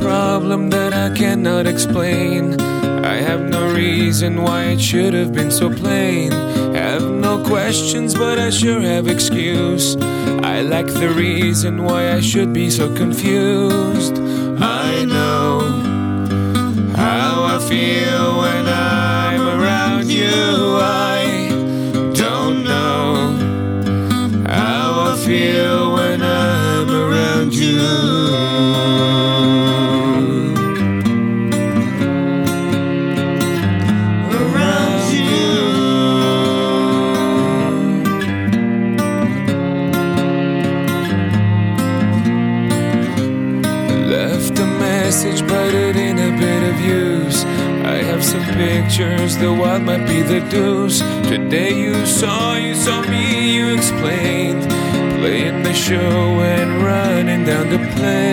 problem that I cannot explain. I have no reason why it should have been so plain. Have no questions, but I sure have excuse. I lack the reason why I should be so confused. I know how I feel when I'm around you. I don't know how I feel when I'm around you. Left a message, but it ain't a bit of use. I have some pictures, the wild might be the deuce. Today you saw me, you explained. Playing the show and running down the plane.